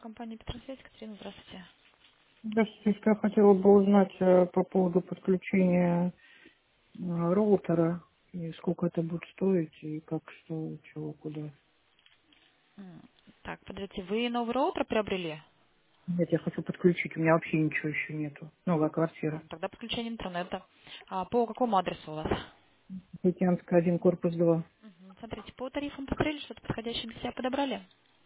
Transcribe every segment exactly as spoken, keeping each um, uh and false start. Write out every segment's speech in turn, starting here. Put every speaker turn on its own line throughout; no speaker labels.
Компания Петросвязь, Катерина, здравствуйте.
Здравствуйте, я хотела бы узнать э, по поводу подключения э, роутера, и сколько это будет стоить, и как, что, чего, куда.
М, Так, подождите, вы новый роутер приобрели?
Нет, я хочу подключить, у меня вообще ничего еще нету. Новая
А,
квартира.
тогда подключение интернета. А по какому адресу у вас?
Литянская, один, корпус два.
Мгм. Смотрите, по тарифам посмотрели, что-то подходящее для себя подобрали?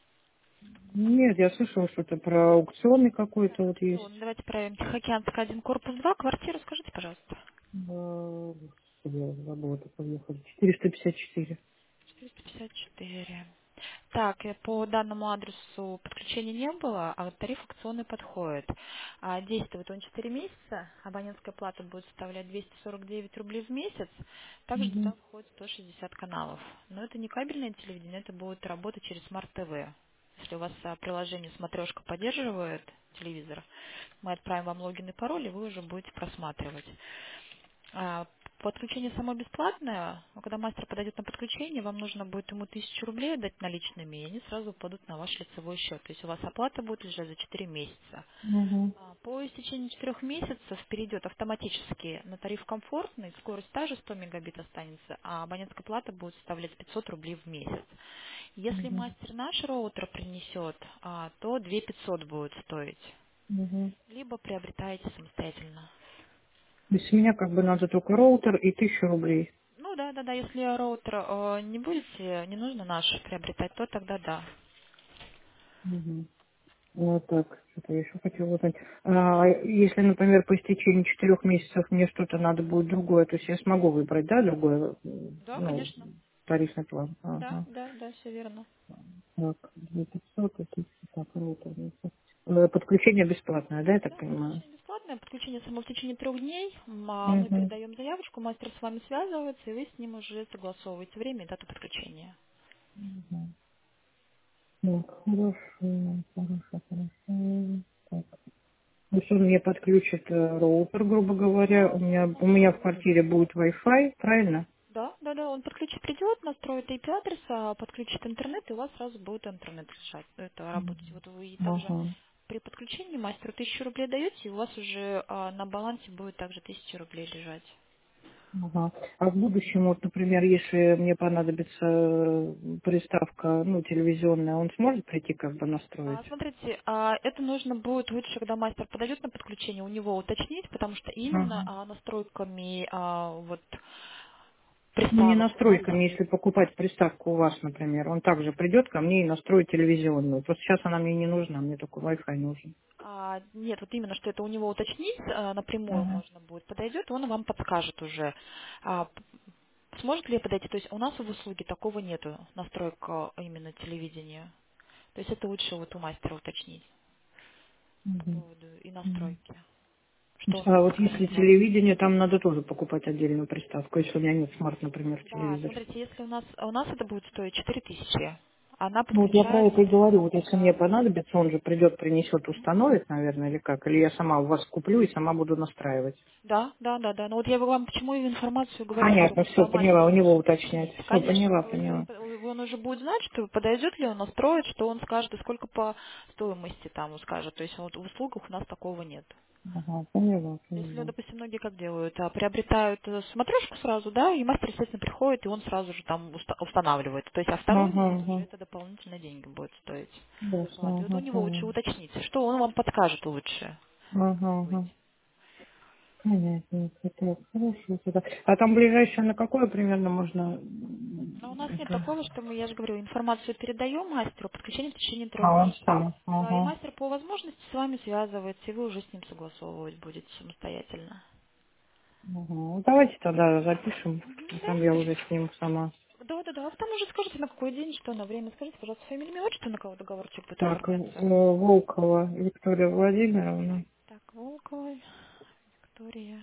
Нет, я слышала что-то про аукционный какой-то
Так,
вот есть.
аукцион. Давайте проверим. Тихоокеанская один, корпус два, квартиру скажите, пожалуйста.
Э, Господи, я забыла, это поехали. четыреста пятьдесят четыре.
четыреста пятьдесят четыре. Так, э, по данному адресу подключения не было, а вот тариф акционный подходит. А, действует он четыре месяца, абонентская плата будет составлять двести сорок девять рублей в месяц, также
Угу.
туда входит сто шестьдесят каналов. Но это не кабельное телевидение, это будет работать через Smart T V. Если у вас а, приложение «Смотрешка» поддерживает телевизор, мы отправим вам логин и пароль, и вы уже будете просматривать. А, Подключение само бесплатное, но когда мастер подойдет на подключение, вам нужно будет ему тысячу рублей отдать наличными, и они сразу упадут на ваш лицевой счет. То есть у вас оплата будет лежать за четыре месяца.
Угу.
А, По истечении четырех месяцев перейдет автоматически на тариф комфортный, скорость та же сто мегабит останется, а абонентская плата будет составлять пятьсот рублей в месяц. Если
Угу.
мастер наш роутер принесет, а, то две тысячи пятьсот будет стоить.
Угу.
Либо приобретаете самостоятельно.
То есть у меня как бы надо только роутер и тысячу рублей.
Ну да, да, да, если роутер э, не будете, не нужно наш приобретать, то тогда да.
Угу. Ну так, что-то я еще хотела узнать. А, если, например, по истечении четырех месяцев мне что-то надо будет другое, то есть я смогу выбрать, да, другое, м,
Да,
ну,
конечно.
тарифный план.
Да,
Ага.
да, да, все верно.
Так, две тысячи пятьсот, и тысяча, так, роутер. Э, Подключение бесплатное, да, я так
Да,
понимаю?
подключение бесплатное, подключение само в течение трех дней. М, а Мы
Угу.
передаем заявочку, мастер с вами связывается, и вы с ним уже согласовываете время и дату подключения.
Угу. Так, хорошо, хорошо, хорошо. Так. То есть он мне подключит э, роутер, грубо говоря. У меня, у меня в квартире будет Wi-Fi, правильно?
Да, да, да, он подключит, придет, настроит I P-адрес, а, подключит интернет, и у вас сразу будет интернет решать, это работать. Вот вы и также
Ага.
при подключении мастеру тысячу рублей даете, и у вас уже а, на балансе будет также тысяча рублей лежать.
Ага. А в будущем, вот, например, если мне понадобится э, приставка, ну, телевизионная, он сможет прийти как бы настроить?
А, смотрите, а, это нужно будет лучше, когда мастер подойдет на подключение, у него уточнить, потому что именно
Ага.
а, настройками а, вот
Ну, не
приставок у нас.
настройками, если покупать приставку у вас, например, он также придет ко мне и настроит телевизионную. Просто сейчас она мне не нужна, мне только Wi-Fi нужен.
А, нет, вот именно, что это у него уточнить, а, напрямую
Ага.
можно будет, подойдет, и он вам подскажет уже, а, п- сможет ли подойти. То есть у нас в услуге такого нету, настройка именно телевидения. То есть это лучше вот у мастера уточнить по
Мгм.
поводу и
Мгм.
настройки, что он
А
вам
вот если
скажет.
телевидение, там надо тоже покупать отдельную приставку, если у меня нет смарт, например,
Да,
телевизор.
смотрите, если у нас, а у нас это будет стоить четыре тысячи, она
Ну вот я про
подключается
это и говорю. Вот если мне
приставка.
понадобится, он же придет, принесет, установит, наверное, или как? Или я сама у вас куплю и сама буду настраивать.
Да, да, да, да. Ну вот я вам почему и информацию говорю,
Понятно,
чтобы
все,
а,
поняла,
мастер
у него
лучше
уточнять.
уточнить.
Все,
Конечно,
поняла,
ну, если он,
поняла.
по- он уже будет знать, что подойдет ли он, настроит, что он скажет и сколько по стоимости там он скажет. То есть вот в услугах у нас такого нет.
Ага, поняла,
Если,
поняла.
допустим, многие как делают, а, приобретают э, смотрешку сразу, да, и мастер, естественно, приходит, и он сразу же там уста- устанавливает. То есть, а второй
Ага,
месяц уже
ага.
это дополнительные деньги будет стоить. Вот,
Ясно,
и вот у
ага,
него лучше
поняла.
уточнить, что он вам подскажет лучше
Ага,
быть.
ага. Понятно. Так, хорошо. Тогда. А там ближайшее на какое примерно можно м,
Но у нас нет
это?
такого, что мы, я же говорю, информацию передаем мастеру, подключение в течение трех
А, он
дней.
сам.
Да, и
Ага.
мастер по возможности с вами связывается, и вы уже с ним согласовывать будете самостоятельно.
Ага. Ну, давайте тогда запишем.
Мгм,
И
да,
там я уже
запишите.
с ним сама.
Да, да, да. А потом уже скажите, на какой день, что на время. Скажите, пожалуйста, фамилию, имя, отчество, на кого договорчик будет
Так, э,
оформляться.
Волкова Виктория Владимировна.
Так, Волкова Виктория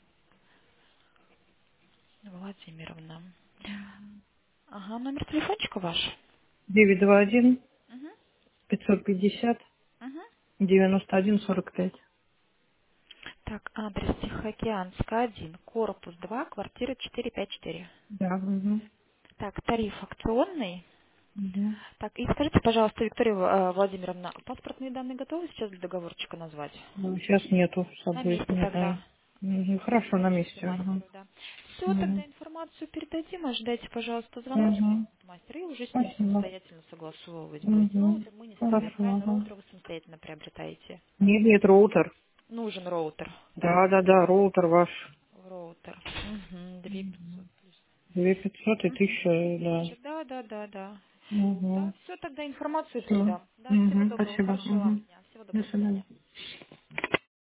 Владимировна. Ага, номер телефончика ваш.
девять два один
Угу,
пятьсот пятьдесят
угу.
девяносто один сорок пять.
Так, адрес Тихоокеанская, один, корпус два, квартира четыре пять четыре.
Да. Угу.
Так, тариф акционный.
Угу.
Так, и скажите, пожалуйста, Виктория э, Владимировна, паспортные данные готовы сейчас для договорчика назвать?
Ну, сейчас нету с
На
собой,
месте
не знаю.
тогда.
Мгм. Хорошо, на
Пришлите
месте. Ага.
мастеру, да. Все,
Угу.
тогда информацию передадим, ожидайте, пожалуйста, звоночек
Угу.
от мастера, и уже с ним
Спасибо.
самостоятельно согласовывать будете.
Угу.
Роутер мы не ставим. Я
Хорошо,
правильно,
ага.
роутер вы самостоятельно приобретаете?
Нет, нет, роутер.
Нужен роутер.
Да, да, да, роутер ваш.
Роутер. Угу, две пятьсот плюс.
Две пятьсот и
Угу.
тысяча, да.
Тысяча, да, да, да, да. Да,
Угу.
все, тогда информацию
Все.
передам. Да, всего
Угу.
доброго,
Спасибо.
хорошего вам
Угу.
дня. Всего
До
доброго, до свидания.
свидания.